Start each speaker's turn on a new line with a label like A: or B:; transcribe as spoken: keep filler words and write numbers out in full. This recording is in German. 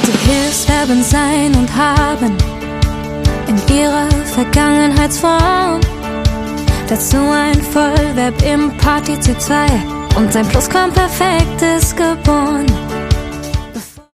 A: Die Hilfs haben sein und haben in ihrer Vergangenheitsform. Dazu ein Vollverb im Partizip zwei und ein Plusquamperfekt ist geboren.